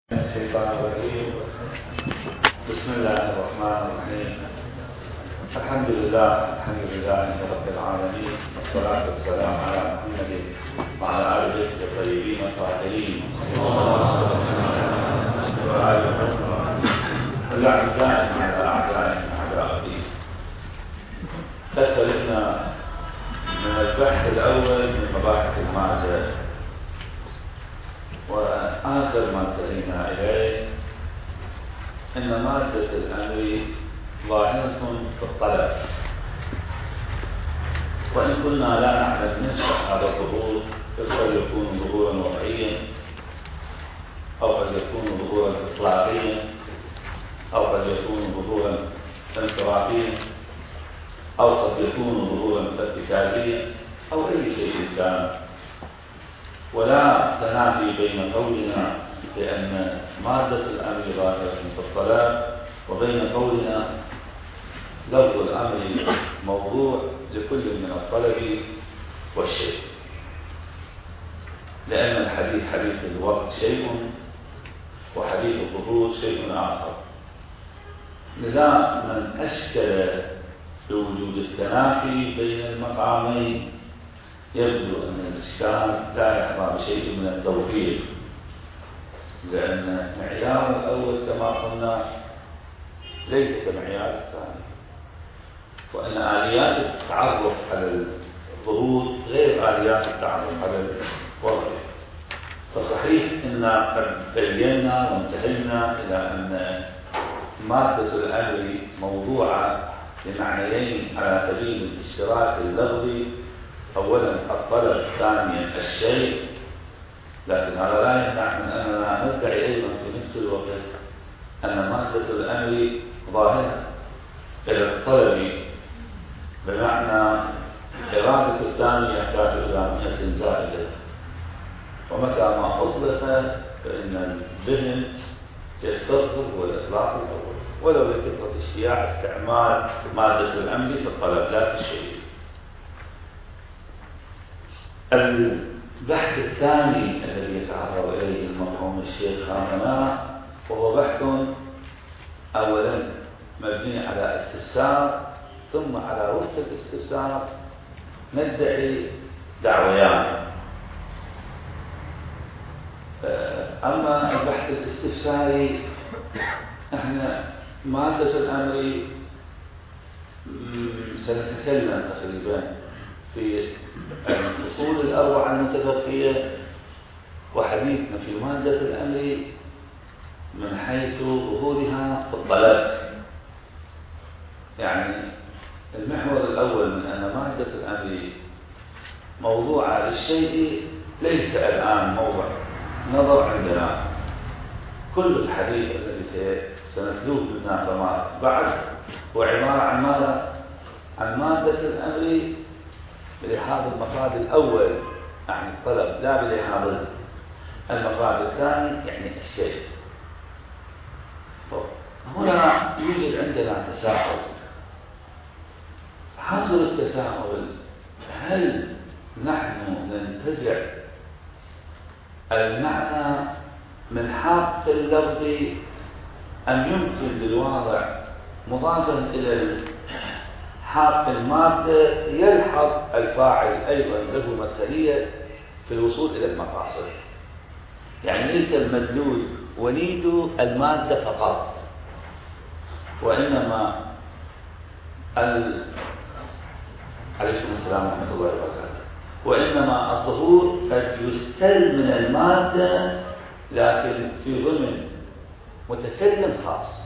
الشيطان الرجيم. بسم الله الرحمن الرحيم. الحمد لله رب العالمين، والصلاة والسلام على محمد وعلى آل بيته الطيبين الطاهرين والأعداء على أعدائهم أعداء الدين. تختلفنا من البحث الأول من مباحث المادة، وآخر ما انتهينا إليه أن مادة الأمر ظاهرة في الطلب، وإن كنا لا نعلم نشأ هذا الظهور، قد يكون ظهورا وضعيا، أو قد يكون ظهورا إطلاقيا، أو قد يكون ظهورا انصرافيا، أو قد يكون ظهورا ارتكازيا، أو أي شيء كان. ولا تنافي بين قولنا بأن مادة الأمر ظاهرة في الطلب وبين قولنا لفظ الأمر موضوع لكل من الطلب والشيء، لأن الحديث حديث الوقت شيء، وحديث الظهور شيء آخر. لذا من أشكل بوجود التنافي بين المقامين يبدو أن الإشكال لا يحظى بشيء من التوفيق، لأن معيار الأول كما قلنا ليس كمعيار الثاني، وأن آليات التعرف على الظهور غير آليات التعرف على الوضع. فصحيح أن قد بينا وانتهينا إلى أن مادة الأمر موضوعة لمعنيين على سبيل الاشتراك اللفظي، أولا الطلب، ثانيا الشيء. لكن هذا لا يمنع من أننا ندعي أيضا في نفس الوقت أن مادة الأمر ظاهرة إلى الطلب، بمعنى إرادة الثاني يحتاج إلى 100 زائدة، ومتى ما أطلق فإن الذهن يستغرب والإطلاق الأول، ولو لكثرة اشتياع استعمال مادة الأمر في الطلب لا في الشيء. البحث الثاني الذي يتعرض إليه المرحوم الشيخ هامنا، وهو بحث أولا مبني على استفسار، ثم على وفق الاستفسار ندعي دعويان. أما البحث الاستفساري، احنا مادة الأمر سنتكلم تقريبا في الفصول الأربعة المتبقية، وحديثنا في مادة الأمر من حيث ظهورها في الطلب. يعني المحور الأول من أن مادة الأمر موضوعة للشيء ليس الآن موضع نظر عندنا. كل الحديث الذي سنتلوه منا فما بعد هو عبارة عن ماذا؟ عن مادة الأمر بلحاظ المفاد الأول، يعني الطلب، لا بلحاظ المفاد الثاني يعني الشيء. هنا يوجد عندنا تساؤل. حاصل التساؤل: هل نحن ننتزع المعنى من حق اللفظ، أم يمكن للواضع مضافا إلى حق المادة يلحظ الفاعل أيضا له مسؤولية في الوصول إلى المقاصد؟ يعني ليس المدلول وليد المادة فقط، وإنما عليكم السلام ورحمة الله وبركاته، وإنما الظهور قد يستل من المادة لكن في ضمن متكلم خاص.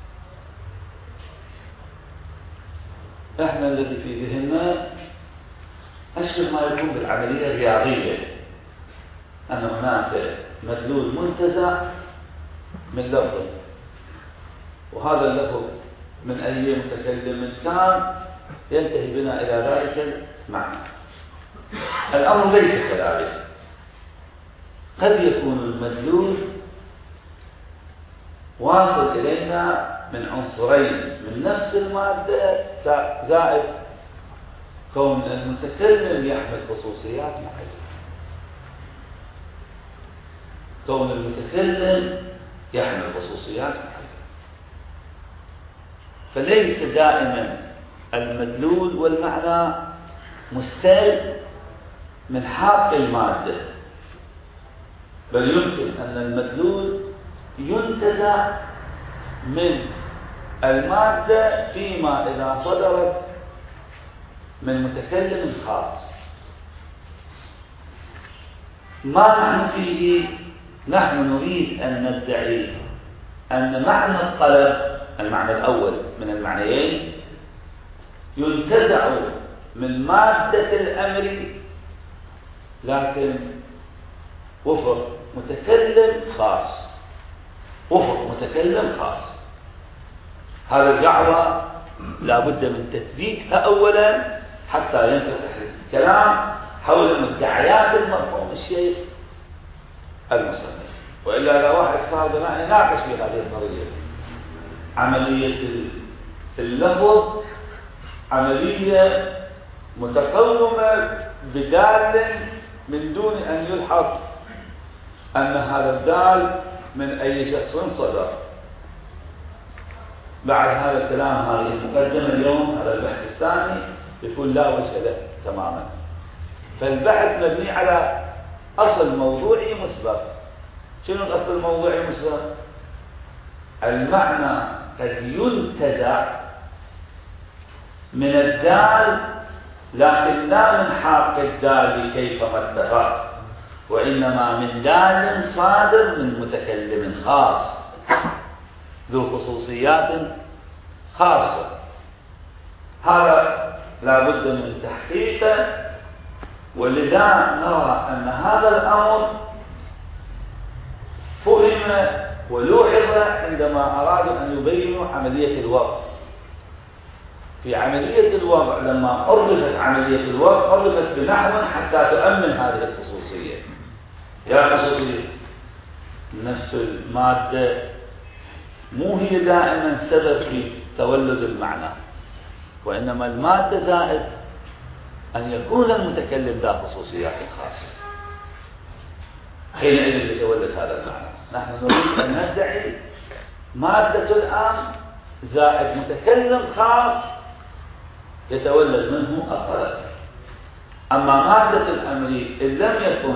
احنا الذي في ذهننا أشبه ما يكون بالعملية الرياضية، أن هناك مدلول منتزع من لفظ، وهذا اللفظ من أي متكلم كان ينتهي بنا إلى ذلك المعنى. الأمر ليس كذلك. قد يكون المدلول واصل إلينا من عنصرين من نفس المادة، زائد كون المتكلم يحمل خصوصيات معينة. كون المتكلم يحمل خصوصيات معينة. فليس دائما المدلول والمعنى مستلزم من حق المادة، بل يمكن أن المدلول ينتزع من المادة فيما إذا صدرت من متكلم خاص. ما نحن فيه، نحن نريد أن ندعي أن معنى الطلب، المعنى الأول من المعنيين، ينتزع من مادة الأمر لكن وفق متكلم خاص، وفق متكلم خاص. هذا الدعوة لا بد من تثبيتها أولا حتى ينفتح الكلام حول مدعيات المرحوم الشيخ المصنف. وإلا لو واحد صار بناء يناقش في هذه القضية، عملية اللفظ عملية متقومة بدال من دون أن يلحظ أن هذا الدال من أي شخص صدر. بعد هذا الكلام، هذه المقدمة اليوم، هذا البحث الثاني يكون لا وجه له تماما. فالبحث مبني على أصل موضوعي مسبق. شنو الأصل الموضوعي المسبق؟ المعنى قد ينتزع من الدال، لكن لا من حق الدال كيفما اتفق، وإنما من دال صادر من متكلم خاص ذو خصوصيات خاصة. هذا لا بد من تحقيقه، ولذا نرى أن هذا الأمر فهم ولوحظ عندما أرادوا أن يبينوا عملية الوضع. في عملية الوضع لما عرفت عملية الوضع عرفت بنحو حتى تؤمن هذه الخصوصية. يا خصوصية نفس المادة مو هي دائما سبب في تولد المعنى، وإنما المادة زائد أن يكون المتكلم ذا خصوصيات خاصة، حينئذ يتولد هذا المعنى. نحن نريد أن ندعي مادة الآن زائد متكلم خاص يتولد منه الطلب. أما مادة الأمر إن لم يكن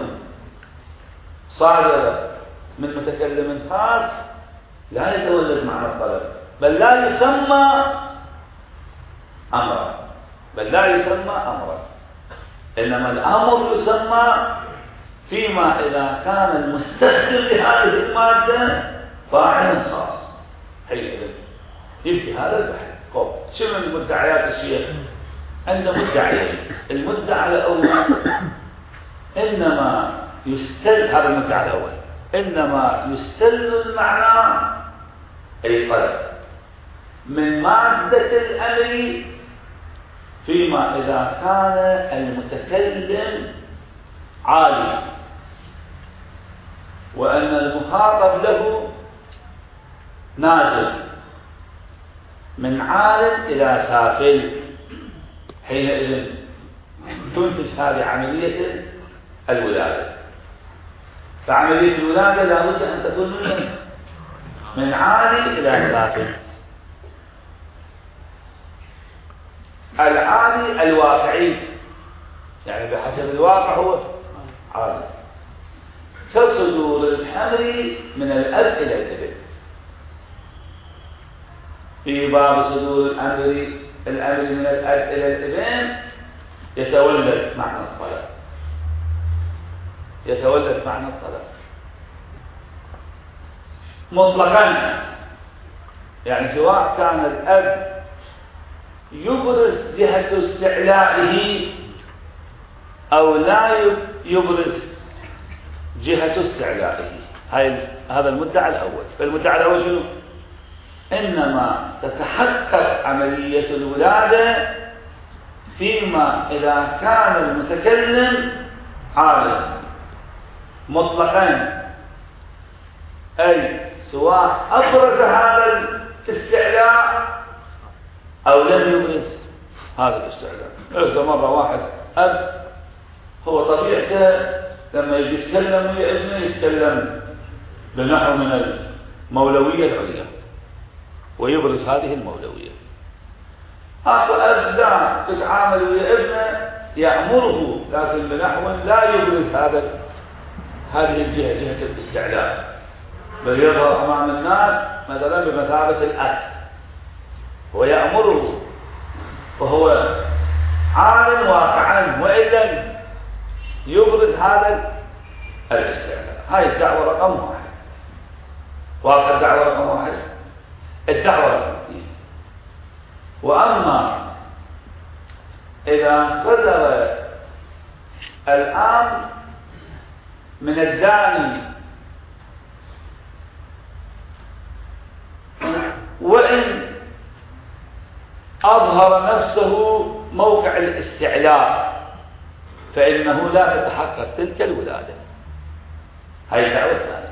صادرة من متكلم خاص لا يتولد معنى الطلب، بل لا يسمى أمرا، إنما الأمر يسمى فيما إذا كان المستخدم لهذه المادة فاعل خاص. حيث يبكي هذا البحث. شنو المدعيات الشيخ؟ عند مدعيين. المدعى الأول إنما يستل، هذا المدعى الأول، إنما يستل المعنى أي طلب من مادة الأمر فيما إذا كان المتكلم عالي، وأن المخاطب له نازل من عالٍ إلى سافل. حينئذ تنتج هذه عملية الولادة. فعملية الولادة لا بد أن تكون من عالٍ إلى سافل. العالي الواقعي، يعني بحسب الواقع هو عالي، كصدور الحمل من الأب إلى الابن. في باب صدور الأمر من الأب إلى الابن يتولد معنى الطلب مطلقا، يعني سواء كان الأب يبرز جهة استعلائه أو لا يبرز جهة استعلائه. هذا المدعى الأول. فالمدعى الأول شنو؟ إنما تتحقق عملية الولادة فيما إذا كان المتكلم عالم مطلقا، أي سواء أبرز هذا الاستعلاء أو لم يبرز هذا الاستعلاء. إذا مرة واحد أب هو طبيعته لما يتكلم ويا ابنه يتكلم بنحو من مولوية العليا ويبرز هذه المولوية. أكو أجزاء تتعامل ويا ابنه يأمره لكن بنحو لا يبرز هذه الجهة، جهة الاستعلاء، بل يظهر أمام الناس مثلا بمثابة الأس ويأمره وهو عال واقعا، وإن لم يبرز هذا الاستعلاء. هاي الدعوة رقم 1. واضح الدعوة رقم 1. الدعوة رقم 2. وأما إذا صدر الآن من الداني وإن أظهر نفسه موقع الاستعلاء فإنه لا تتحقق تلك الولادة. هاي الدعوة الثانية.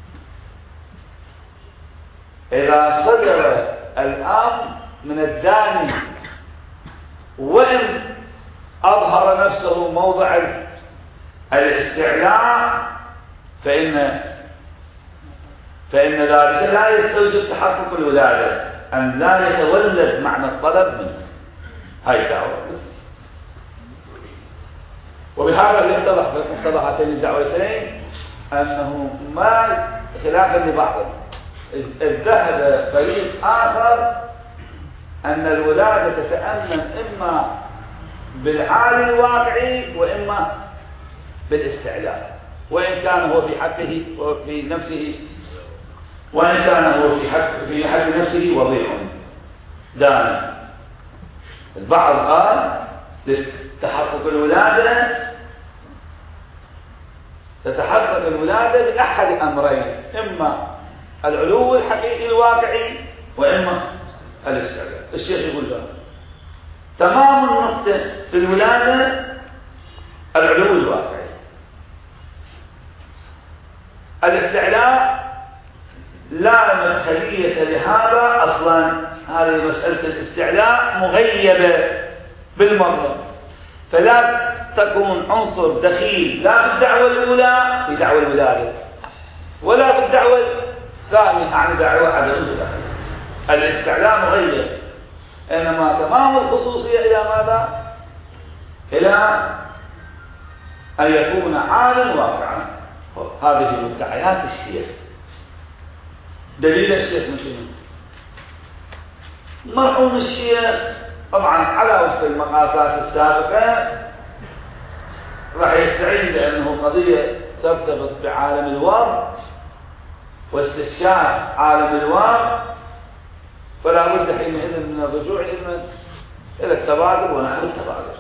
إذا صدر الآن من الداني وإن أظهر نفسه موضع الاستعلاء فإن ذلك لا يستوجب تحقق الولادة، أن لا يتولد معنى الطلب منه. هاي الدعوة. وبهذا يتضح في مقتضى هاتين الدعوتين أنه ما خلافا لبعضهم إذ ذهب فريق آخر أن الولادة تتأمن إما بالعالي الواقعي وإما بالاستعلاء، وإن كان هو في حقه وفي نفسه، وإن كان هو في حق نفسه وضيع داني. البعض قال لتحقق الولادة تتحقق الولادة بأحد أمرين، إما العلو الحقيقي الواقعي وإما الاستعلاء. الشيخ يقول له تمام النقطة في الولادة العلو الواقعي. الاستعلاء لا مدخلية لهذا أصلا. هذه مسألة الاستعلاء مغيبة بالمرة، فلا تكون عنصر دخيل لا في الدعوة الأولى في دعوة الولادة ولا في الدعوة الثانية عن دعوة عدم الولادة. الاستعلاء مغيب، إنما تمام الخصوصية إلى ماذا؟ إلى أن يكون عالا واقعا. هذه مدعيات الشيخ. دليل الشيخ من شنو؟ مرحوم الشيخ طبعا على وفق المقاسات السابقة راح يستعين لأنه قضية ترتبط بعالم الوضع واستكشاف عالم الوضع، فلا بد حينئذ من الرجوع إلى التبادل ونحو التبادل.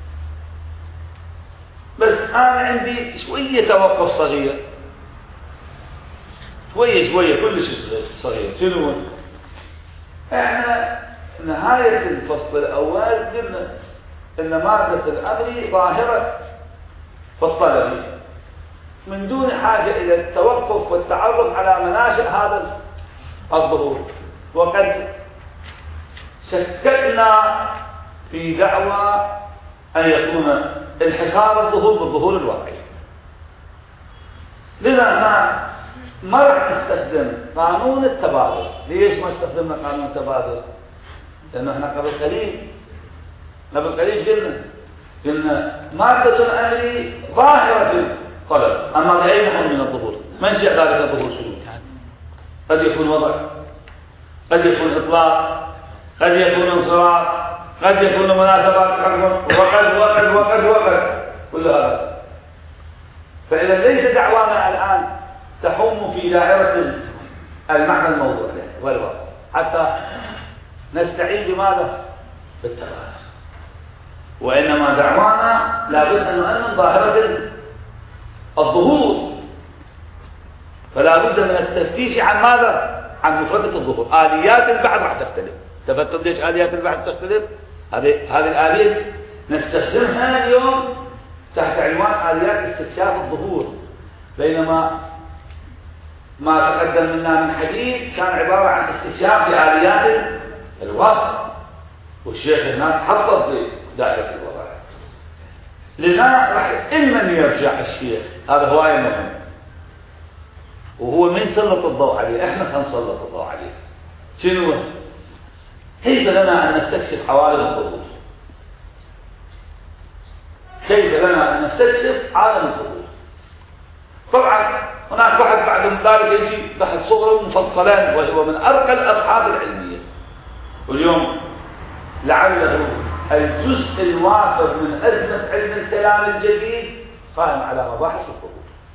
بس أنا عندي شوية توقف صغير، شوية كلش صغير. شنو؟ احنا نهاية الفصل الأول قلنا إن مادة الأمر ظاهرة في الطلب من دون حاجة إلى التوقف والتعرف على مناشئ هذا الظهور، وقد شككنا في دعوى أن يكون انحصار الظهور بالظهور الواقعي. لذا ما راح نستخدم قانون التبادل. ليش ما استخدمنا قانون التبادل؟ لأنه احنا قبل قليل قلنا مادة الأمر ظاهرة في الطلب، أما بأي نوع من الظهور. منشأ ذلك الظهور شنو؟ قد يكون وضع، قد يكون إطلاق، قد يكون انصراف، قد يكون مناسبات حكم، وقد كل هذا. فإذا ليس دعوانا الآن تحوم في دائرة المعنى الموضوع والواقع حتى نستعين بماذا؟ بالتبادل. وإنما دعوانا لابد أن نؤمن ظاهرة الظهور، فلا بد من التفتيش عن ماذا؟ عن مفردة الظهور. آليات البحث راح تختلف. تفترض ليش آليات البحث تختلف؟ هذه الآلية نستخدمها اليوم تحت عنوان آليات استكشاف الظهور، بينما ما تقدم منا من حديث كان عبارة عن استكشاف لآليات الوضع، والشيخ هناك حطت بدائرة الوضع. لذا راح إما يرجع الشيخ، هذا هواية مهم، وهو من سلط الضوء عليه، احنا سنسلط الضوء عليه. شنو؟ كيف لنا ان نستكشف عوالم الظهور؟ كيف لنا ان نستكشف عالم الظهور؟ طبعا هناك بحث بعد ذلك يجي بحث صغرى مفصلا، وهو من ارقى الابحاث العلميه. واليوم لعله الجزء الوافر من ازمه علم الكلام الجديد قائم على مباحث الظهور.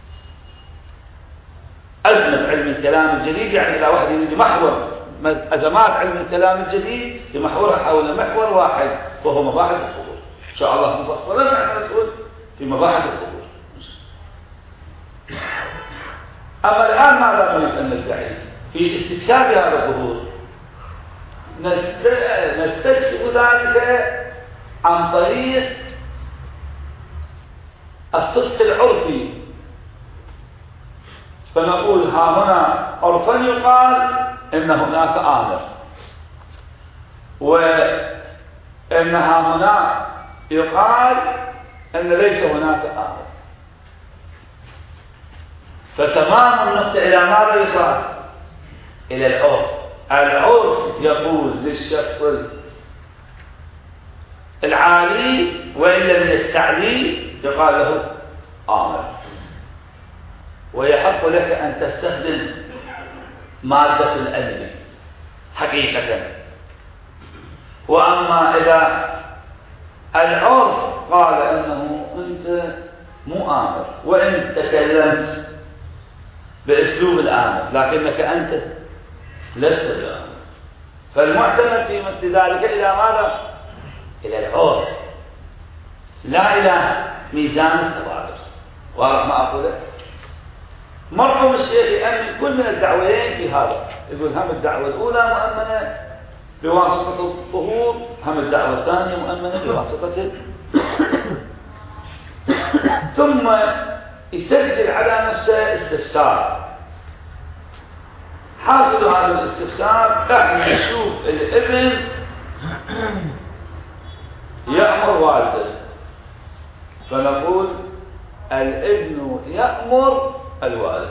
ازمه علم الكلام الجديد يعني اذا واحد يريد محور ازمات علم الكلام الجديد يمحورها حول محور واحد وهو مباحث الظهور. ان شاء الله مفصلا نحن ندخل في مباحث الظهور. اما الان ماذا نريد ان ندعي في استكشاف هذا الظهور؟ نستكشف ذلك عن طريق الصدق العرفي. فنقول ها هنا عرفا يقال ان هناك آمر، وانها هنا يقال ان ليس هناك آمر. فتمام النقطة الى ماذا يصار؟ الى العرف. العرف يقول للشخص العالي وإن لم يستعلي يقال له آمر، ويحق لك أن تستخدم مادة الأمر حقيقة. وأما إذا العرف قال أنه أنت مو آمر وإن تكلمت بأسلوب الآمر لكنك أنت لست بآمر، فالمعتمد في مثل ذلك إلى ماذا؟ إلى العرف لا إلى ميزان التبادل. واضح ما أقوله؟ مرحوم الشيخ يأمن كل من الدعوتين في هذا، يقول هم الدعوة الأولى مؤمنة بواسطة الظهور، هم الدعوة الثانية مؤمنة بواسطة ثم يسجل على نفسه استفسار. حاصل هذا الاستفسار احنا نشوف الابن يأمر والده، فنقول الابن يأمر الوالد،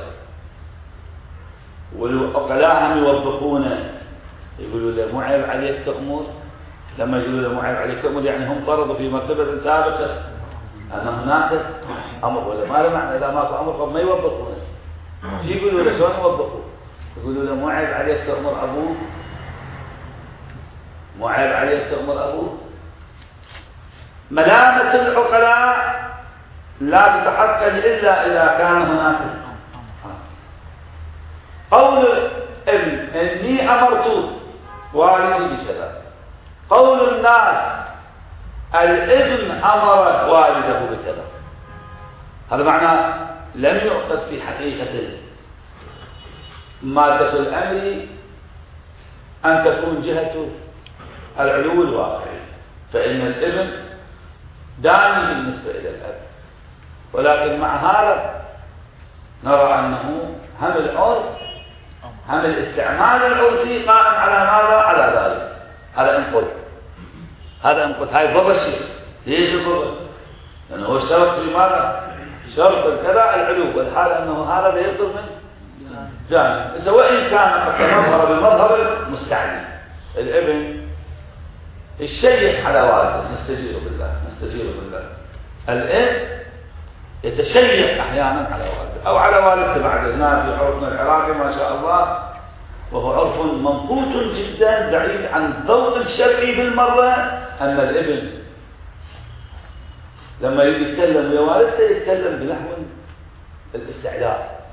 والعقلاء هم يوبخونه يقولوا له مو عيب عليك تأمر. لما يقولوا له مو عيب عليك تأمر يعني هم فرضوا في مرتبة سابقة أن هناك أمر، ولا ما له معنى إذا ماكو أمر فما يوبخونه. شو يقولوا له؟ شلون يوبخوه؟ يقولوا له مو عيب عليك تأمر أبوك، مو عيب عليك تأمر أبوك. ملامة العقلاء لا تتحقق إلا إذا كان هناك قول الابن إني أمرت والدي بكذا، قول الناس الابن أمر والده بكذا. هذا معنى لم يؤخذ في حقيقة مادة الأمر أن تكون جهة العلو الواقعي، فإن الابن داني بالنسبة إلى الأب، ولكن مع هذا نرى أنه هم العرف هم الاستعمال العرفي قائم على ماذا؟ على ذلك. هذا انقذ، هذا انقذ، هاي ضر الشيء. ليش الضر؟ لأنه هو اشترط في ماذا؟ شرط الكذا العلو، والحال أنه هذا يصدر من جانب، سواء كان قد تظهر بالمظهر المستعلي. الابن الشيخ على والده، نستجير بالله نستجير بالله. الاب يتشيخ احيانا على والده او على والدته. بعد هنا في عرفنا العراقي ما شاء الله، وهو عرف منقوط جدا بعيد عن الضوء الشرعي بالمره، ان الابن لما يجي يتكلم ويا والدته يتكلم بنحو الاستعلاء.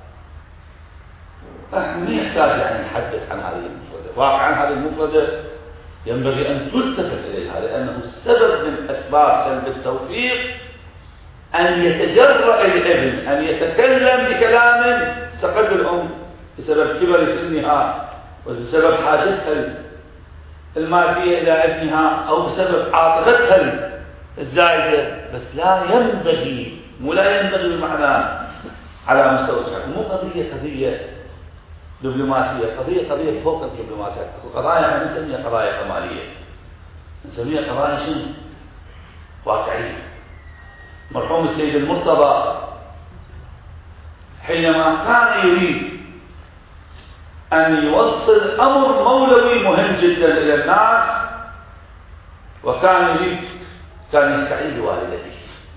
ما يحتاج يعني نحدث عن هذه المفردة. واقعا هذه المفردة ينبغي أن تلتفت إليها، لأنه السبب من أسباب سلب التوفيق أن يتجرأ الابن أن يتكلم بكلام سقط الأم بسبب كبر سنها وبسبب حاجتها المادية إلى ابنها أو بسبب عاطفتها الزائدة. بس لا ينبغي، مو لا ينبغي بمعنى على مستوى الحكم، مو قضية دبلوماسية، قضية فوق الدبلوماسية. القضايا ما نسميها قضايا كمالية، نسميها قضايا شنو؟ واقعية. مرحوم السيد المرتضى حينما كان يريد أن يوصل أمر مولوي مهم جدا إلى الناس، وكان يستعين بوالدته،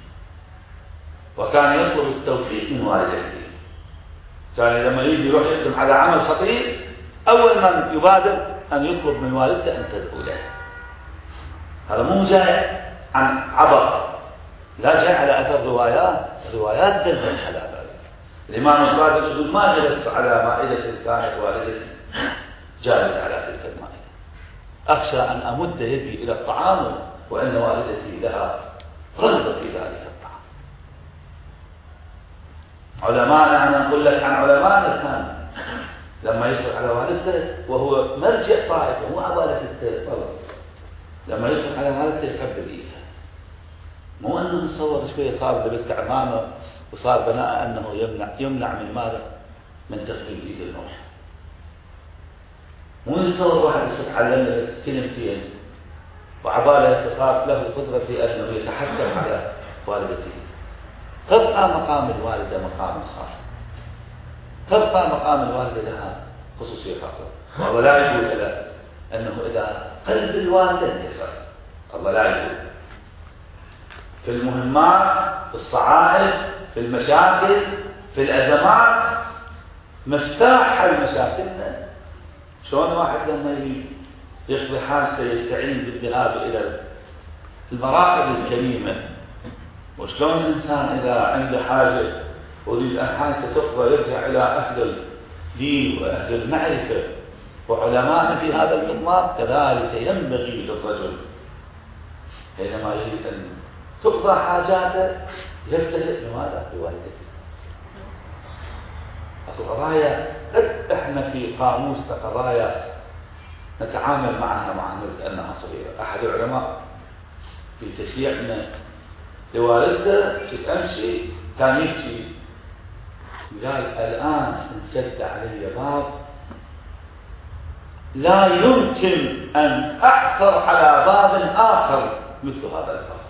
وكان يطلب التوفيق من والدته. كان لما يجي يروح يقدم على عمل خطير، أول من يبادر أن يطلب من والدته أن تدعو له. هذا مو جاي عن عبط، لا جاي على أثر روايات دلت على ذلك. الإمام الصادق يقول: ما جلست على مائدة كانت والدتي جالس على تلك المائدة، أخشى أن أمد يدي إلى الطعام وأن والدتي لها رغبة في ذلك الطعام. علماء، أنا أقول لك عن علماء كان لما يشرح على والدته وهو مرجع طائفة، مو عبالة الطلب، لما يشرح على والدته يقبل إيده، مو أنه نصور شوية صار لبست عمامة وصار بناء أنه يمنع من ماذا؟ من تقبيل إيد النوح. مو يتصور واحد يتعلم كلمتين وعبالة صار له القدرة في أنه يتحكم على والدته. تبقى مقام الوالدة مقام خاص، تبقى مقام الوالدة لها خصوصية خاصة. والله لا يقول أنه إذا قلب الوالدة انكسر، الله لا يقول. في المهمات، في الصعائب، في المشاكل، في الأزمات، مفتاح المشاكلنا. شلون واحد لما يقضي حاجته يستعين بالذهاب إلى المراقب الكريمة، وشلون الإنسان إذا عنده حاجة ويريد أن حاجته تقضى يرجع إلى أهل الدين وأهل المعرفة وعلماء في هذا المضمار. كذلك ينبغي للرجل حينما يريد أن تقضى حاجاته يبتدئ بماذا؟ بوالدته. أكو قضايا قد إحنا في قاموس قضايا نتعامل معها مع أنها صغيرة. أحد العلماء في تشييعنا لوالدته تمشي كان يمشي، قال: الآن انسد علي باب لا يمكن أن أحصر على باب آخر مثل هذا الباب.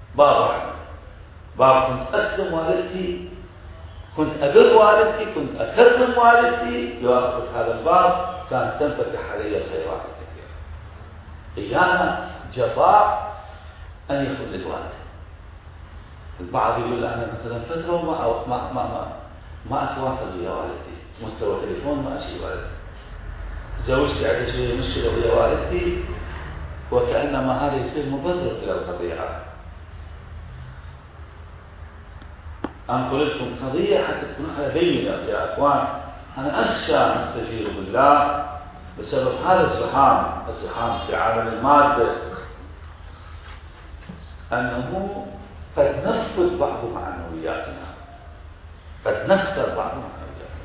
باب كنت أخدم والدتي، كنت أبر والدتي، كنت أكرم والدتي، بواسطة هذا الباب كانت تنفتح علي الخيرات الكثيرة. أحيانا جفاء أن يكون للوالد. البعض يقول: أنا مثلا فترة ما أتواصل ويا والدتي، مستوى تليفون ما أشي والدتي، زوجتي عندها شوية مشكلة ويا والدتي، وكأنما هذا يصير مبرر إلى القضية. أنقل لكم قضية حتى تكون على بينة يا أخوان. أنا أخشى أستجير بالله بسبب هذا الزحام في عالم المادة، أنه قد نفقد بعض معنوياتنا، قد نخسر بعض معنوياتنا.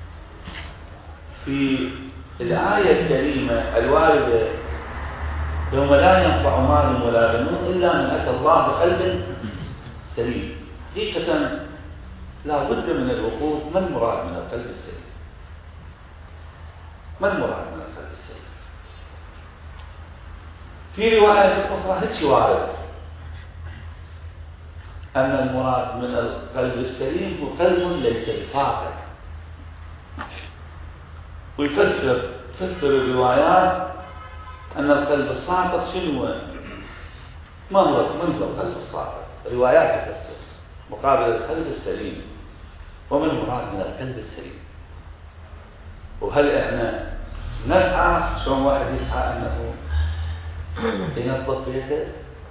في الآية الكريمة: الوالدة يوم لا ينفع مال ولا بنون إلا من أتى الله بقلب سليم. حقيقة لا بد من الوقوف. ما المراد من القلب السليم؟ ما المراد من القلب السليم؟ في رواية أخرى هيك وارد أن المراد من القلب السليم هو قلب ليس بساقط. ويفسر الروايات أن القلب الساقط شنو؟ ما هو القلب الساقط؟ روايات تفسر مقابل القلب السليم. وما المراد من القلب السليم؟ وهل احنا نسعى شلون واحد يسعى انه ينظف بيته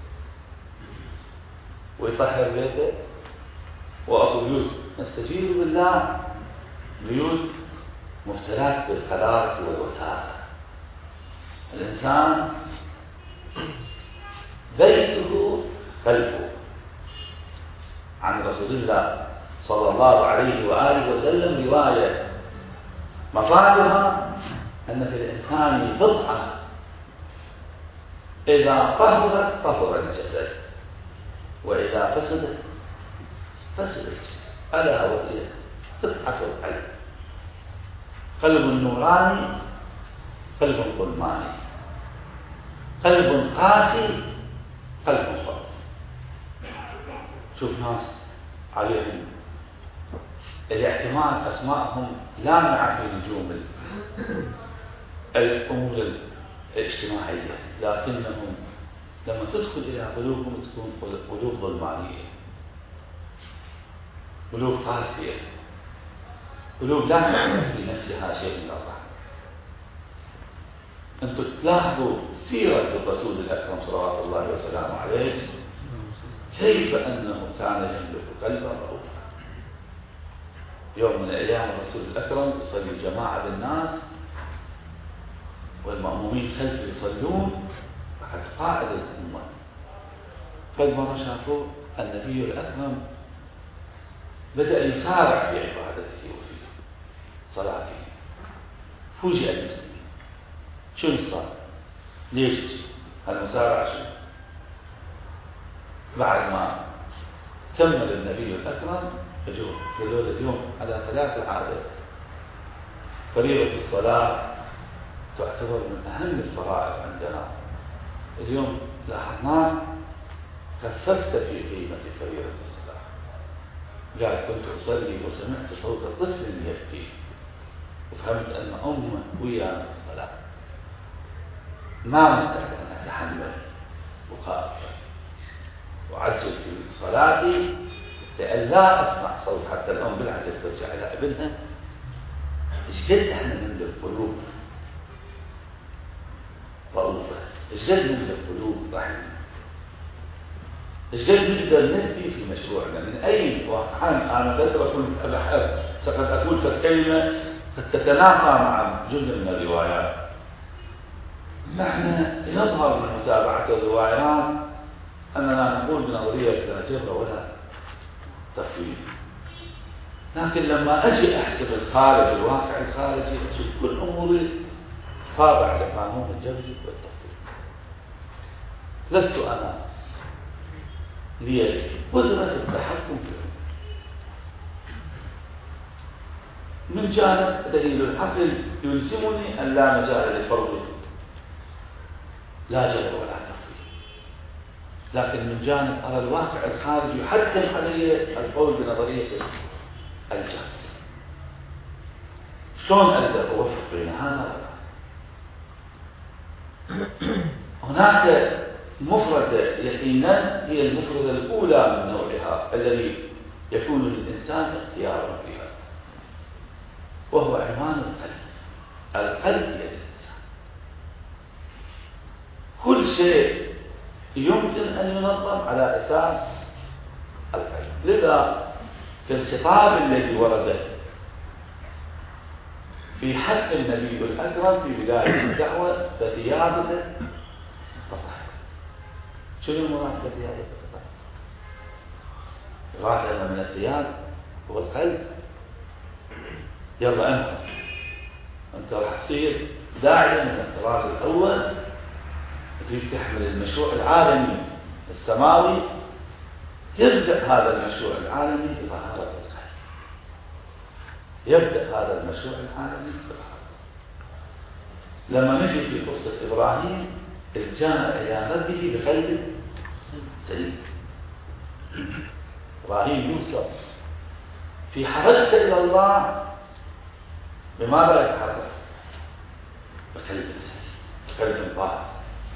ويطهر بيته؟ واكو بيوت نستجير بالله بيوت مفترات بالقذارة والوساخة. الانسان بيته قلبه. عن رسول الله صلى الله عليه وآله وسلم رواية مفادها أن في الإنسان بضعة إذا طهرت طهر الجسد، وإذا فسدت فسد الجسد. ألا وهي قطعة القلب: قلب نوراني، قلب ظلماني، قلب قاسي، قلب فضل. شوف ناس عليهم الاعتماد أسمائهم لامعة في نجوم الأمور الاجتماعية، لكنهم لما تدخل إلى قلوبهم تكون قلوب ظلمانية، قلوب قاسية، قلوب لا تعرف في نفسها شيء من الرحمة. أنتم تلاحظوا سيرة الرسول الأكرم صلوات الله وسلامه عليه كيف أنه كان يملك قلبا رؤوفا. يوم من الأيام الرسول الأكرم يصلي جماعة بالناس والمأمومين خلفه يصلون بعد قائد الأمة. قد مرة شافوا النبي الأكرم بدأ يسارع في عبادته وفي صلاته، فوجئ المسلمين شو صار؟ ليش المسارعة؟ شو؟ بعد ما كمل النبي الأكرم اجوا قالوا له اليوم على ثلاث العادة. فريضة الصلاة تعتبر من أهم الفرائض عندنا، اليوم لاحظناك خففت في قيمة فريضة الصلاة. قال كنت أصلي وسمعت صوت طفل يبكي وفهمت أن أمه ويانا في الصلاة، ما مستحق أن أتحمل بكاء وعجل في صلاتي لأن لا أسمع صوت حتى الأم بالعجل ترجع إلى ابنها. إيش قد إحنا نملك قلوب رؤوفة، إيش قد نملك قلوب رحمة، إيش قد نقدر نبني في مشروعنا من أين وأفعال. أنا فترة كنت أبحث قد أقول كلمة قد تتنافى مع جزء من الروايات. نحن نظهر من متابعة الروايات أننا نقول بنظرية لا جبر ولا تفويض، لكن لما أجي أحسب الخارج الواقع الخارجي أشوف كل أموري خاضع لقانون الجبر والتفويض. لست أنا لي قدرة التحكم فيه. من جانب دليل العقل يلزمني أن لا مجال للفرض لا جبر ولا تفويض، لكن من جانب أرى الواقع الخارجي يحتم علي القول بنظرية الجهل. شلون أقدر أوفق بين هذا وذاك؟ هناك مفردة يقينا هي المفردة الأولى من نوعها الذي يكون للإنسان اختيارا فيها، وهو عنوان القلب. القلب هي الإنسان، كل شيء يمكن أن ينظم على أساس القلب. لذا في الخطاب الذي ورد في حق النبي الأكرم في بداية الدعوة فثيابك تطهر. شنو المراد بثيابك تطهر؟ الواحد من الثياب هو القلب. يلا أنت راح تصير داعية من الطراز الأول، تريد تحمل المشروع العالمي السماوي. يبدأ هذا المشروع العالمي بطهارة القلب. يبدأ هذا المشروع العالمي بطهارة. لما نجي في قصة إبراهيم إذ جاء إلى ربه بقلب سليم. إبراهيم يوصل في حركته إلى الله بماذا يتحرك؟ بقلب سليم، بقلب طاهر،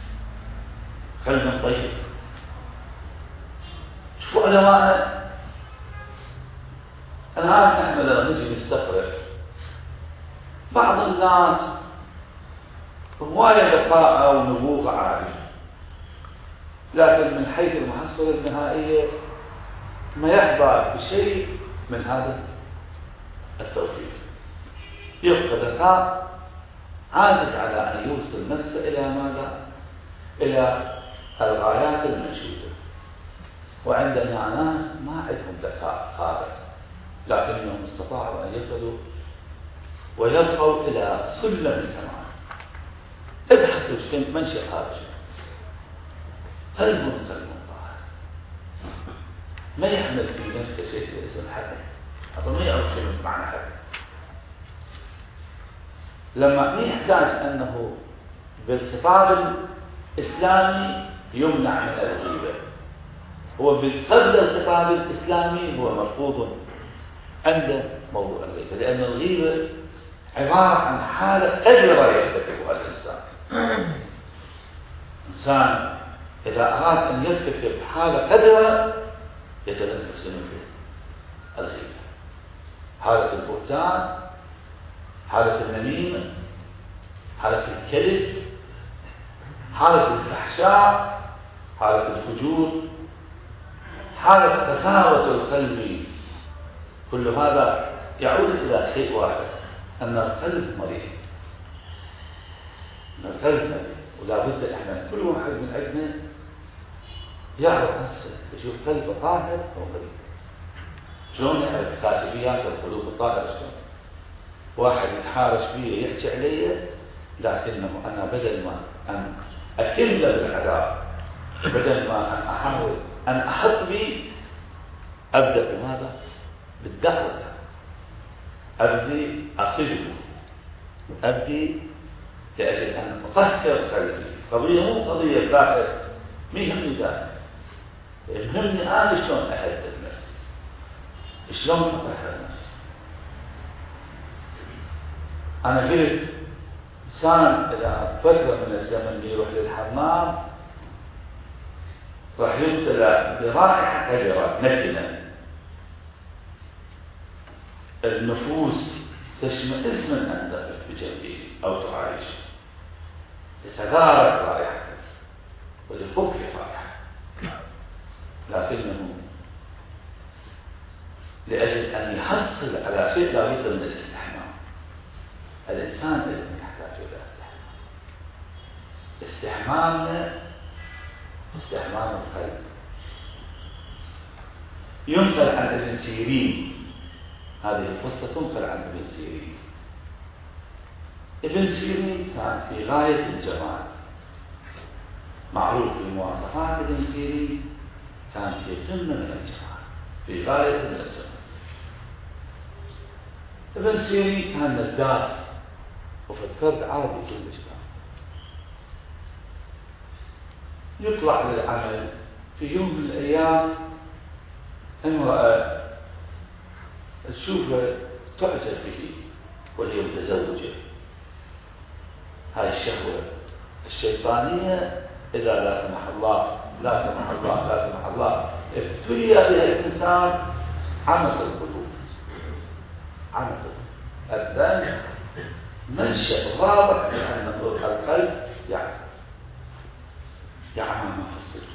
قلب طيب. شوفوا علماء الآن نحن لما نجي نستقرأ بعض الناس هواية بقاء ونبوغ عالي، لكن من حيث المحصلة النهائية ما يحظى بشيء من هذا التوفيق. يبقى ذكاء عاجز على أن يوصل نفسه إلى ماذا؟ إلى الغايات المنشودة. وعندنا ناس ما عندهم ذكاء خارق، لكنهم استطاعوا أن يصلوا ويبقوا إلى سلم الكمال. ابحثوا في منشأ هذا الشيء. قلب طاهر ما يحمل في نفسه شيء اسم حقه، أصلا ما يعرف شيء معنى حقه. لما ما يحتاج أنه بالخطاب الإسلامي يمنع من الغيبة، هو قبل الخطاب الإسلامي هو مرفوض عنده موضوع الغيبة، لأن الغيبة عبارة عن حالة قدر يرتكبها الإنسان. إنسان إذا أراد أن يرتكب حالة قدر يتلبس بمثل الغيبة، حالة البهتان، حالة النميمة، حالة الكذب، حالة الفحشاء، حالة الفجور، حالة قساوة القلب. كل هذا يعود إلى شيء واحد، أن القلب مريض. القلب مريض، ولا بد احنا كل واحد من عندنا يعرف نفسه، يشوف قلبه طاهر أو مريض. شلون يعرف كاشفيات القلوب الطاهرة؟ شلون واحد يتحارش بي يحكي علي، لكنه أنا بدل ما أن أكل بالعذاب، بدل ما أن أحاول أن أحط بي، أبدأ بماذا؟ بالدعوة، أبدي أصله، أبدي لأجل أن أطهر قلبي. قضية مو قضية ظاهر، ما يهمني ذلك، يهمني أنا شلون أهدد نفسي، شلون أطهر نفسي. أنا قلت إنسان إذا فترة من الزمن يروح للحمام راح يبتلى برائحة قذرة نتنة، النفوس تشمئز من أن تقف بجنبه أو تعايش، تتدارك رائحته ولفك رائحته، لكنه لأجل أن يحصل على شيء لا بد من الاستحمام. الإنسان الذي يحتاج إلى استحمامنا استحمام القلب. ينقل عن ابن سيرين، هذه القصة تنقل عن ابن سيرين. ابن سيرين كان في غاية الجمال، معروف في مواصفات ابن سيرين، كان في قمة من الجمال، في غاية من الجمال. ابن سيرين كان نداف وفكرت عادي كلش، يطلع للعمل. في يوم من الأيام امرأة تشوفه تعجب به وهي متزوجة. هاي الشهوة الشيطانية إذا لا سمح الله لا سمح الله لا سمح الله ابتلي بها الإنسان عمق القلوب. عمق الذنب منشأ واضح لأن القلب يعمى ما في الصدور.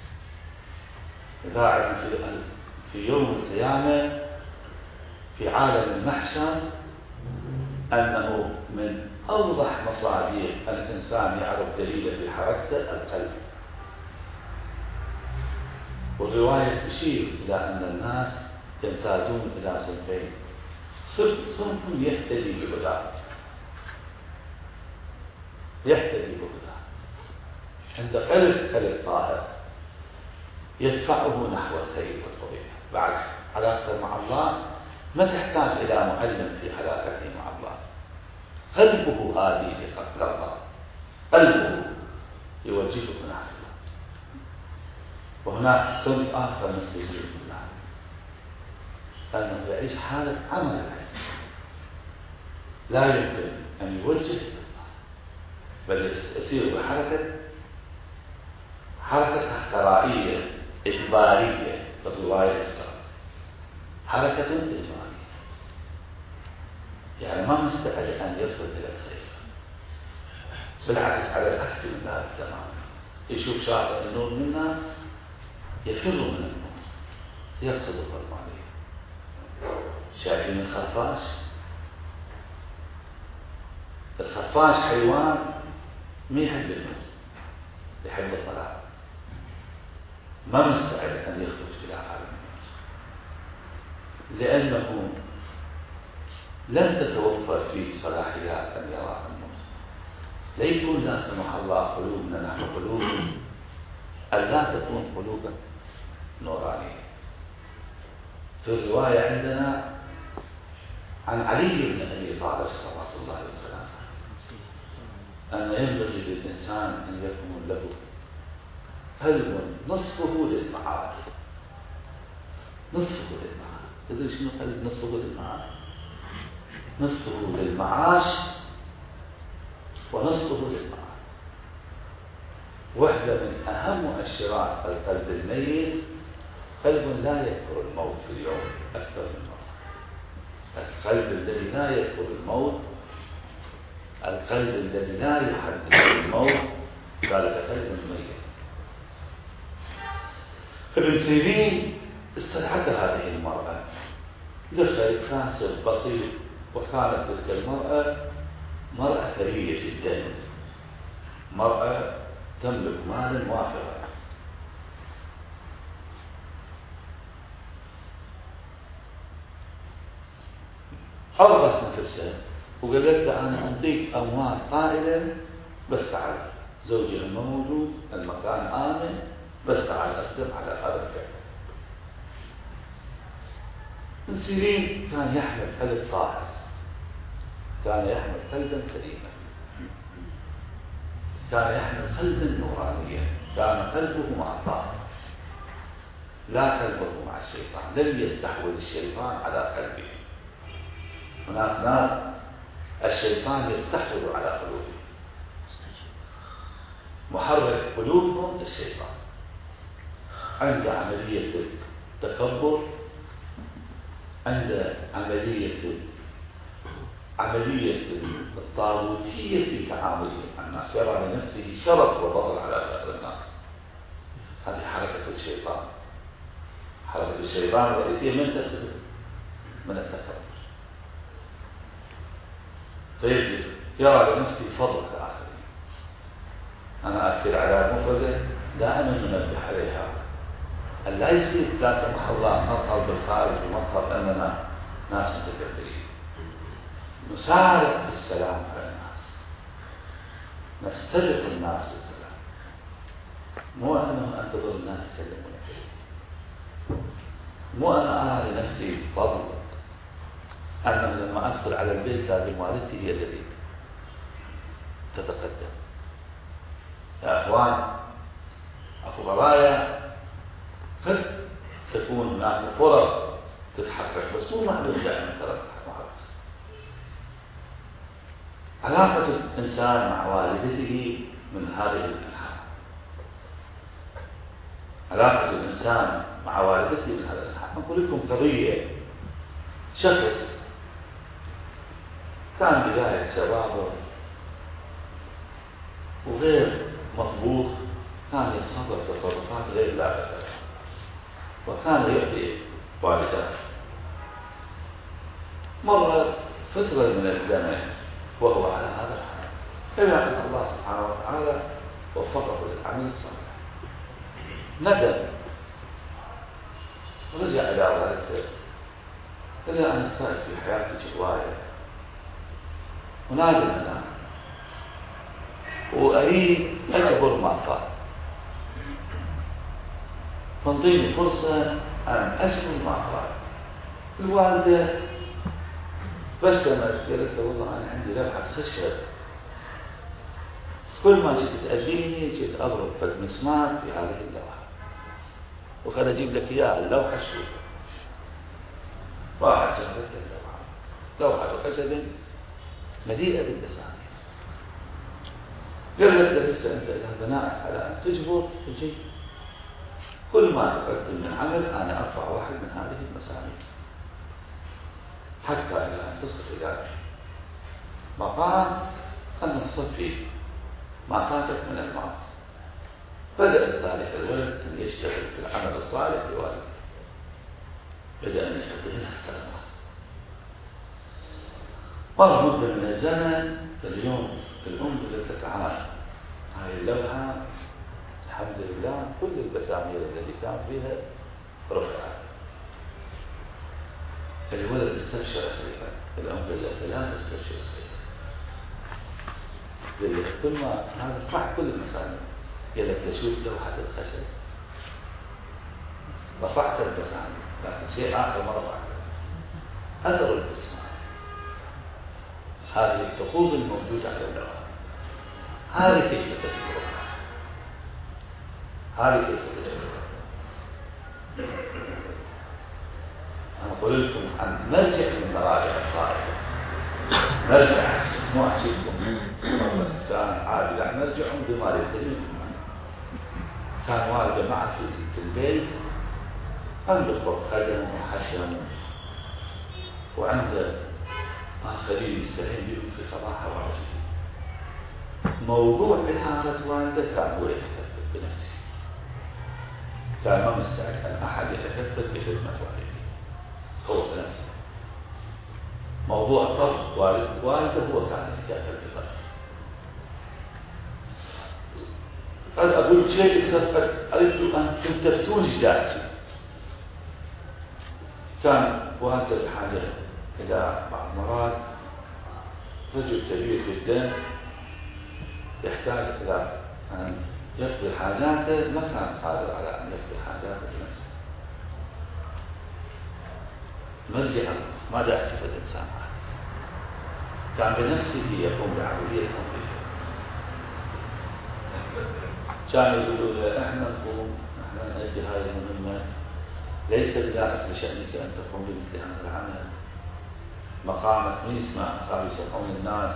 إذا في يوم القيامة في عالم المحشر أنه من أوضح مصادر الإنسان يعرف دليل في حركته القلب. والرواية تشير إلى أن الناس يمتازون إلى صنفين: صنف يهتدي بهداه، يهتدي بهداه عند قلب طاهر يدفعه نحو الخير والطبيعة. بعد علاقته مع الله ما تحتاج إلى معلم في علاقته مع الله، قلبه هادي لله، قلبه يوجهه نحو الله. وهناك صنف آخر نستجيب بالله، أنه يعيش حالة عمل العين، لا يمكن أن يوجه إلى الله، بل يسير حركة احترائية إجبارية. بالرواية السابقة حركة إجبارية، يعني ما مستعد أن يصل إلى الخير، بالعكس على العكس من هذا تماما. يشوف شاطئ النور منا يفر من النور، يقصد الظلمانية. شايفين الخفاش؟ الخفاش حيوان ما يحب النور، يحب الظلام، ما مستعد أن يخرج إلى عالم النور، لأنه لم تتوفر فيه صلاحيات أن يرى النور. لا يكون لا سمح الله قلوبنا نحن قلوب ألا تكون قلوبا نورانية. في الرواية عندنا عن علي بن أبي طالب صلوات الله وسلامه أن ينبغي للإنسان أن يكون له قلب نصفه للمعارف، نصفه للمعارف، تدري شنو قلب نصفه للمعاش؟ نصفه للمعاش ونصفه للمعاش. واحدة من أهم مؤشرات القلب الميت قلب لا يذكر الموت في اليوم أكثر من مرة. القلب الذي لا يذكر الموت، القلب الذي لا يحدث الموت، ذلك قلب ميت. ابن سيرين استدعت هذه المرأة، دخل خاسر بسيط، وكانت تلك المرأة مرأة ثرية جدا، مرأة تملك مالا وافرا. عرضت نفسها وقالت له أنا أعطيك أموال طائلة بس تعال، زوجي لما موجود، المكان آمن، بس تعال أقدم على هذا الفعل. ابن سيرين كان يحمل قلب طاهر، كان يحمل قلبا سليما، كان يحمل قلبا نورانيا، كان قلبه مع الله لا قلبه مع الشيطان. لم يستحوذ الشيطان على قلبه. هناك ناس الشيطان يستحوذ على قلوبهم، محرك قلوبهم الشيطان. عند عملية التكبر، عند عملية الطاغوتية في تعامله مع الناس، يرى لنفسه شرف وفضل على سائر الناس. هذه حركة الشيطان. حركة الشيطان الرئيسية من التكبر، فيجب يرى لنفسه فضل الآخرين. أنا أكد على مفردة دائما ننبه عليها، أن لا يصير لا سمح الله نظهر بالخارج ونظهر أننا ناس متكبرين. نسارع في السلام على الناس، نستبق الناس بالسلام، مو أنه أنتظر الناس يسلمون علي، مو أنا أرى لنفسي فضل أنه لما أدخل على البيت لازم والدتي هي التي تتقدم. يا أخوان، أخو قضايا قد تكون هناك فرص تتحقق، بس مو معلوم دائما ترى تتحقق. علاقة الإنسان مع والدته من هذه الأنحاء، علاقة الإنسان مع والدته من هذه الأنحاء. أقول لكم قضية، شخص كان بداية شبابه وغير مطبوخ، كان يتصرف تصرفات غير لائقة، وكان يؤذي والدته. مرت فترة من الزمن وهو على هذا الحال، إلى أن الله سبحانه وتعالى وفقه للعمل الصالح. ندم ورجع إلى والدته، إلى أن اختلف في حياتي هواية ونادم أنا وأريد أجبر ما فات، تنطيني فرصة أن أجبر ما فات. الوالدة بستمت، قالت له والله أنا عندي لوحة خشب، كل ما جيت تأذيني جيت أضرب في المسمار في هذه اللوحة، وخل أجيب لك إياها اللوحة شوف. واحد جابت اللوحة، لوحة خشب مليئة بالأسامي. قالت له لسه أنت إذا بناء على أن تجبر تجي، كل ما تقدم من عمل أنا أرفع واحد من هذه المسامي، حتى إلى أن تصل إلى مقام أن تصفي ما فاتك من الماضي. بدأ ذلك الولد أن يشتغل في العمل الصالح لوالده، بدأ أن يقدم لها الكلمات. مر مدة من الزمن، اليوم الأم قالت تعال هاي اللوحة الحمد لله كل البسامير التي كان فيها رفعت. الولد استبشر خيرا، الأم قالت لا تستبشر خيرا، قال لك كل ما هذا رفعت كل المسامير، قال لك تشوف لوحة الخشب رفعت المسامير، لكن شيء آخر ما رفعت أثر البسمة، هذه الخطوط الموجودة على اللوحة، هذه كيف تجبرها، هذه كيف تجبرها. أنا أقول لكم عن مرجع من مراجع الطائفة، مرجع مو أحكيكم إنسان عادي، لا مرجع بما يختلف. كان والده معه في البيت، عنده خدم وحشم وعنده آخرين يستعين بهم في صباحه وعشيه. موضوع إدارة والده كان هو يتكفل بنفسه، كان ما مستعد أن أحد يتكفل بخدمة والده، هو بنفسه. موضوع طرف والده هو كان يتكفل بطرف. قال أقول شيء استفقد، أردت أن تفتون جداتي. كان والده بحاجة إلى بعض مرات، رجل كبير جدا يحتاج إلى أن يقضي حاجاته، ما كان قادر على أن يقضي حاجاته بنفسه. مرجع ماذا أحسب الإنسان؟ كان بنفسه يقوم بعملية تنظيف. كانوا يقولوا له احنا نقوم، احنا نؤدي هذه المهمة، ليس بذلك لشأنك أن تقوم بمثل هذا العمل. مقامك من يسمع مقام يسمعون الناس،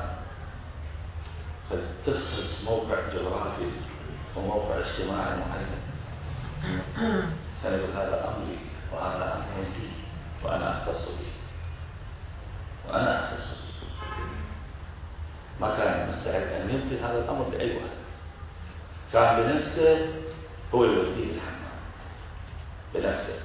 فتخصص موقع جغرافي وموقع اجتماعي معين. كان يقول هذا أمري وهذا أمر لي وأنا أختص به وأنا أختص به. ما كان مستعد أن ينفذ هذا الأمر لأي واحد. كان بنفسه هو يوديه الحمام بنفسه.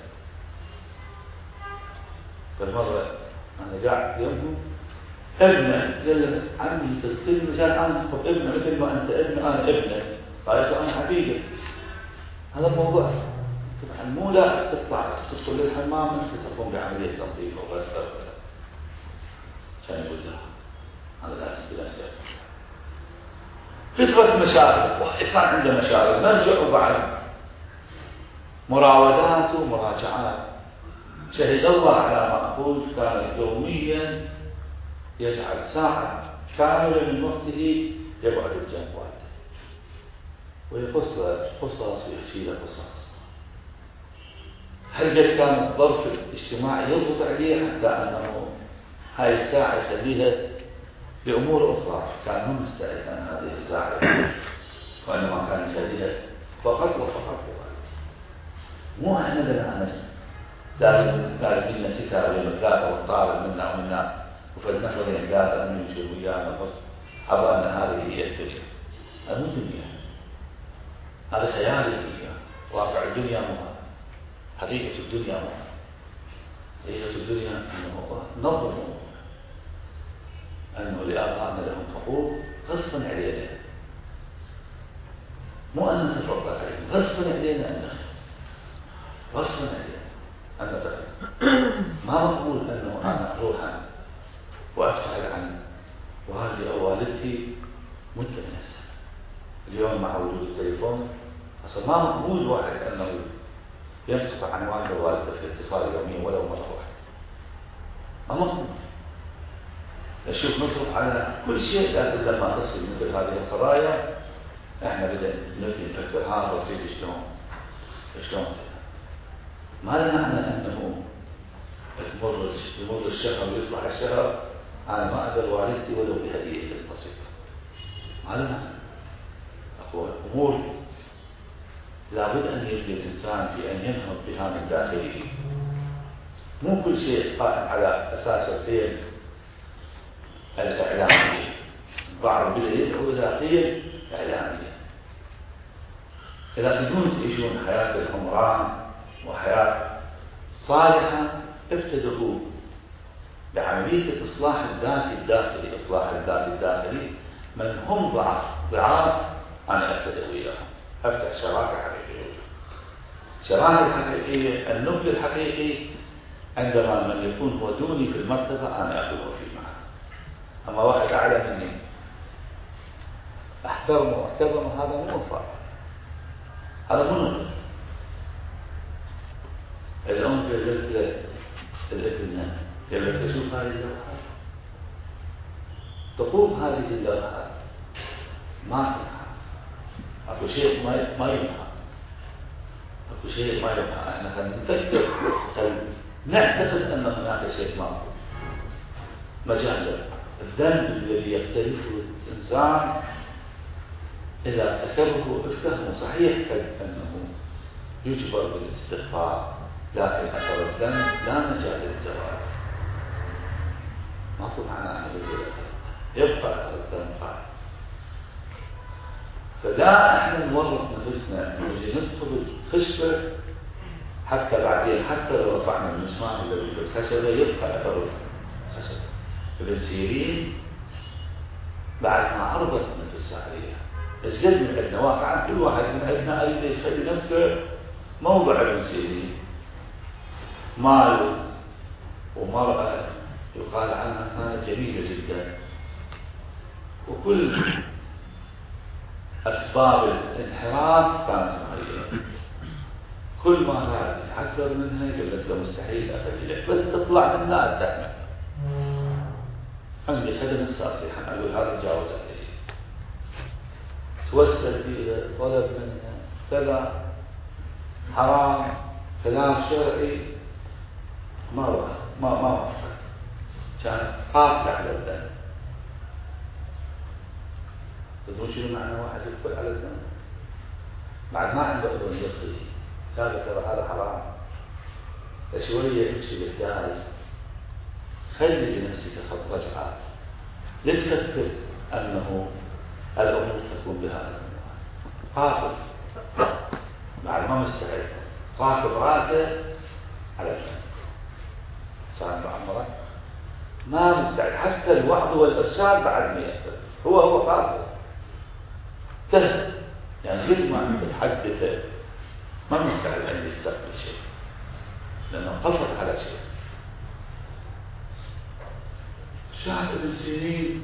فالمرة أنا قاعد يومه ابنه قال عمي تستلم مشان أنا أخذ ابنه مثل ما أنت ابنه أنا ابنه. قالت أنا حبيبي. هذا الموضوع طبعا مو لا تطلع تدخل للحمام أنت تقوم بعملية تنظيف وغسل وكذا. كان يقول له هذا لازم بنفسه. كثرة مشاغل، واحد كان عنده مشاغل، نرجع بعد مراودات ومراجعات. شهد الله على ما أقول، كان يوميا يجعل ساعة كاملة من وقته يقعد بجنب والده ويقص قصص ويحكي له قصص. هل قد كان الظرف الاجتماعي يضغط عليه حتى أنه هاي الساعة يخليها لأمور أخرى، كان مو مستعد أن هذه الساعة وإنما كان يخليها فقط وفقط. مو احنا لنا لازم لنا كتاب يوم ثلاثة والطالب منا ومنا وفد نفرين ثلاثة أن يمشوا ويانا أبغى أن هذه هي الدنيا. هذا مو دنيا، هذا خيال الدنيا. واقع الدنيا مو هذا، حقيقة الدنيا مو هذا. حقيقة الدنيا أنه نظر أنه لآبائنا لهم حقوق غصبا علينا، مو أن نتفضل عليهم، غصبا علينا أن نخدم، غصبا علينا أن نتفضل. ما مقبول أنه أنا أروح وأبتعد عن والدي أو والدتي مدة من السنة. اليوم مع وجود التليفون أصلا ما مقبول واحد أنه ينقطع عن والده ووالدته في اتصال يوميا ولو مرة واحدة. ما مقبول. نشوف نصرف على كل شيء، لكن لما تصل مثل هذه القضايا احنا بدأ نفكر هذا بسيط شلون ما لنا معنى انه يمر الشهر ويطلع الشهر انا ما اقدر والدتي ولو بهدية بسيطة. ما لنا معنى. اقول امور لابد ان يلقي الانسان في ان ينهض بها من داخله. مو كل شيء قائم على اساس القيم الإعلامية. بعض بدأ يدعو إلى قيم إعلامية. إذا تبون تعيشون حياة العمران وحياة صالحة ابتدئوا بعملية الإصلاح الذاتي الداخلي. إصلاح الذات الداخلي من هم ضعاف أنا أبتدئ وياهم، أفتح شراكة حقيقية. شراكة حقيقية، النبل الحقيقي عندما من يكون هو دوني في المرتبة أنا أكون فيه معه. أما واحد أعلى مني أحترمه واحترمه، هذا مو وفاء، هذا مو نبل. الأم قالت الابن قالت شوف هذه اللوحة، تقوم هذه اللوحة ما تنحى، أكو شيء ما ينحى، أكو شيء ما ينحى. احنا خلينا نفكر، نعتقد أن هناك شيء ماكو مجال. الذنب الذي يقترفه الإنسان إذا ارتكبه افهمه صحيح أنه يجبر بالاستغفار، لكن أثر الذنب لا مجال للزوال. ماكو معنى أن يبقى أثر الذنب قائم. فلا احنا نورط نفسنا نجي ندخل الخشبة حتى بعدين، حتى لو رفعنا المسمار الذي في الخشبة يبقى أثر الخشبة. ابن سيرين بعد ما عرضت نفسه عليها ايش قد من عندنا واقعا كل واحد من عندنا أريد يخلي نفسه موضع ابن سيرين، مال ومرأة يقال عنها كانت جميلة جدا، وكل أسباب الانحراف كانت مهيئة. كل ما رأت تحذر منها قلت له مستحيل أخليك، بس تطلع منها الدهنة. عندي خدم الساسي أقول هذا تجاوز عليه، توسل فيها، طلب منها كذا حرام كلام شرعي، ما وفقت، كانت قاتلة على الذنب. تدرون شنو معنى واحد يقبل على الذنب؟ بعد ما عنده أذن يصي قال ترى هذا حرام، شوية امشي بالداعي، خلي لنفسك خط رجعة، لا تفكر أنه الأمور تكون بهذا النوع. قاتل بعد ما مستعد، قاتل راسه على الذنب، صار بعمره ما مستعد حتى الوعظ والإرشاد بعد ما يقبل، هو قاتل تهد، يعني قد ما أنت تحدثه ما مستعد أن يستقبل شيء لأنه قصد على شيء. شاهد ابن سيرين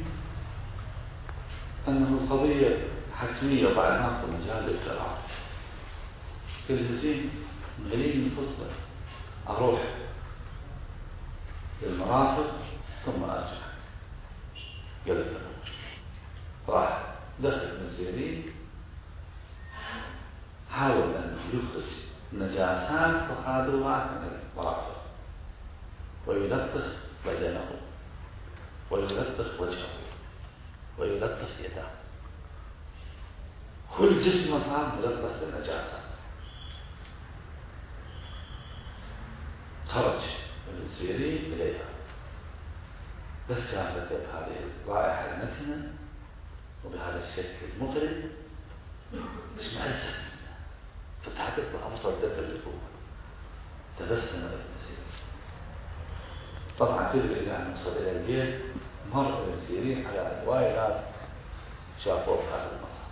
أنه القضية حتمية بعد ما أخذ مجال للكلام. كل زين غليل فرصة أروح للمرافق ثم أرجع. قلت راح دخل ابن سيرين، حاول أن يخرج نجاسات وخادرات من المرافق ويلطخ بدنه ويلطخ وجهه ويلطخ يده، كل جسمه صار ملطخ بالنجاسة. خرج ابن سيرين إليها، بس شافت بهذه الرائحة المتنة وبهذا الشكل المقرب اشمئزت، فتحت أبصر الدم اللي فوق، تبسم ابن سيرين. طبعا تدري إلى أن وصل إلى البيت مر ابن سيرين على هواية ناس شافوه هذا المرة.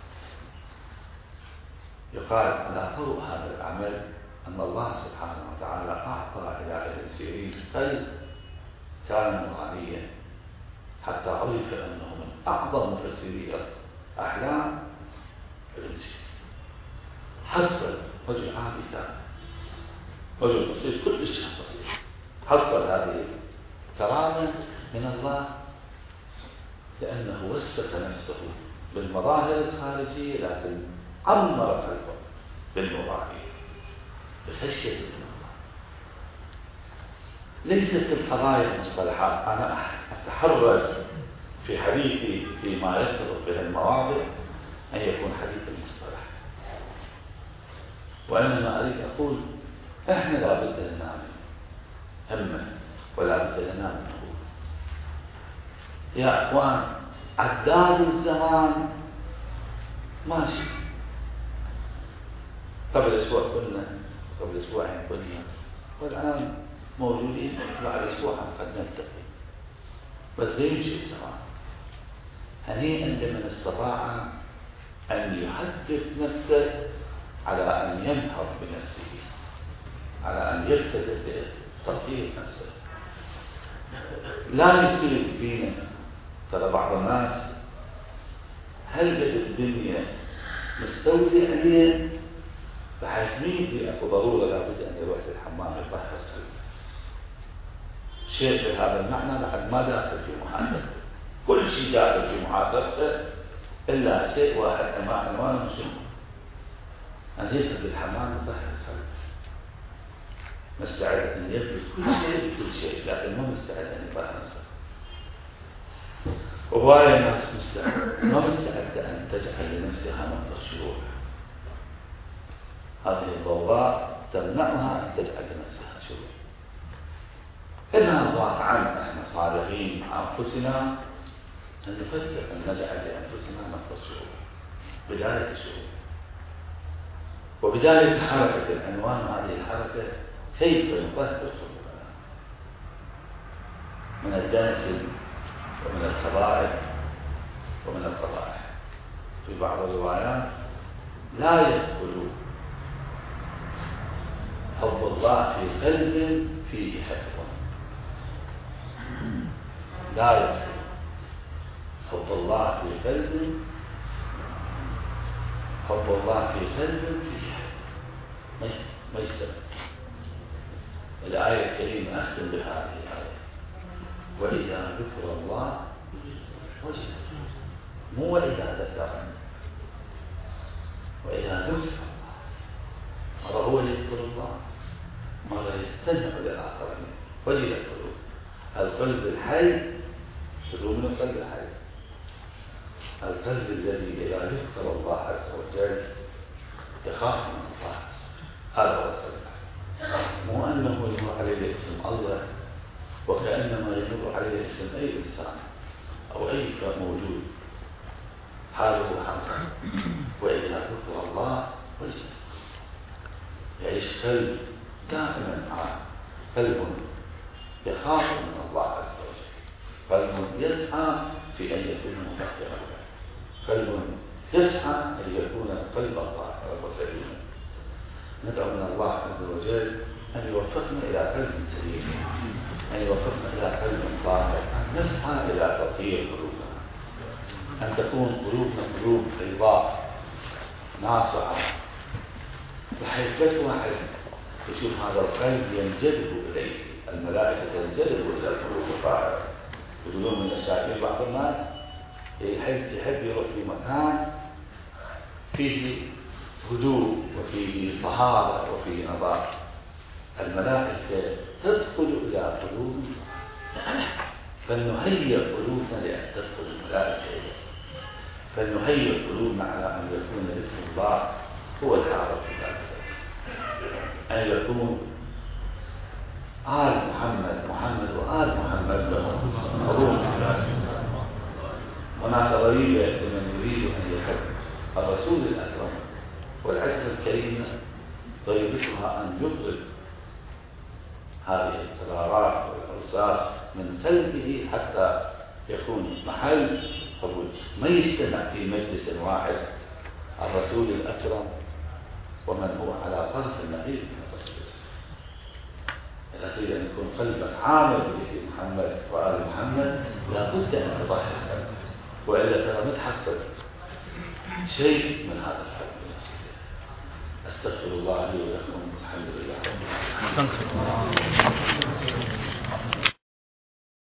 يقال على ضوء هذا العمل أن الله سبحانه وتعالى أعطى إلى ابن سيرين قلب كان نورانيا، حتى عرف أنه من أعظم مفسري أحلام ابن سيرين. حصل رجل عادي كان، رجل بسيط، كل شيء بسيط، حصل هذه كرامة من الله لأنه وسط نفسه بالمظاهر الخارجية، لكن عمر قلبه بالمظاهر بخشية من الله. ليست القضايا المصطلحات، أنا أتحرز في حديثي فيما يرتبط به المواضع أن يكون حديث المصطلح، وإنما أريد أقول إحنا لا بد لنا من همة ولا بد لنا من نهوض. يا أخوان عداد الزمان ماشي، قبل أسبوعين كنا والآن موجودين، بعد أسبوع قد نلتقي، بس يمشي الزمان. هنيئا لمن استطاع أن يحدث نفسه على أن ينهض بنفسه، على أن يقتدر بتطهير نفسه، لا يصير فينا. ترى بعض الناس هل الدنيا مستولي عليه بحيث مين أكو ضرورة لابد أن يروح للحمام يطهر قلبه. شيء بهذا المعنى بعد ما داخل في محاسبته، كل شيء داخل في محاسبته إلا شيء واحد عنوانه شنو؟ أن يذهب للحمام يطهر قلبه. مستعد أن يبذل كل شيء لكن ما مستعد أن يضحي نفسه. وهواية الناس ما مستعدة أن تجعل لنفسها نقطة شروع. هذه الضوضاء تمنعها أن تجعل لنفسها شروع. إنها واقعا نحن صالحين مع أنفسنا أن نفكر أن نجعل لأنفسنا نقطة شروع، بداية الشروع. وبداية حركة العنوان هذه الحركة كيف نطهر قلوبنا من الدنس ومن الخبائث ومن القبائح. في بعض الروايات لا يدخل حب الله في قلب فيه حفظ، لا يدخل حب الله في قلب، حب الله في قلب فيه حفظ، ما يستمر. الآية الكريمة أختم بهذه الآية: وإذا ذكر الله وجلت، مو وإذا ذكر، وإذا ذكر الله. هذا هو اللي يذكر الله، ماذا يستمع للآخرين وجلت قلوب. القلب الحي شنو من القلب الحي؟ القلب الذي إذا ذكر الله عز وجل يخاف من الله، هذا هو القلب الحي. مو أنه يمر عليه اسم الله وكأنما يمر عليه اسم أي إنسان أو أي موجود حاله حاصل. وإذا ذكر الله وجلت، يعيش قلب دائما معه، قلب يخاف من الله عز وجل، قلب يسعى في أن يكون مطهرا، قلب يسعى أن يكون قلبا طاهرا وسليما. ندعو من الله عز وجل أن يوفقنا إلى قلب سليم، أن يوفقنا إلى قلب طاهر، نسعى إلى تطهير قلوبنا، أن تكون قلوبنا قلوب بيضاء ناصعة، بحيث بس واحد يشوف هذا القلب ينجذب إليه، الملائكة ينجذب إلى القلوب الطاهرة. يقولون من الشاعرين بعض الناس يحب يروح في مكان فيه هدوء وفيه طهارة وفيه نظافة، الملائكة تدخل إلى قلوبنا، فلنهيئ قلوبنا لأن تدخل الملائكة إليه، فلنهيئ قلوبنا على أن يكون ذكر الله هو الحاضر في ذلك، أن يكون آل محمد وآل محمد لهم. هناك ضريبة لمن يريد أن يحب الرسول الأكرم والعتبة الكريمة، ضريبتها أن يطلب هذه القرارات والأوصاف من قلبه حتى يكون محل قبول. ما يجتمع في مجلس واحد الرسول الأكرم ومن هو على طرف النقيض من التصوير. إذا تريد أن يكون قلبك عامر بذكر محمد وآل محمد لابد أن تطهر قلبك، وإلا ترى ما تحصل شيء من هذا الحب. أستغفر الله لي ولكم، الحمد لله رب العالمين.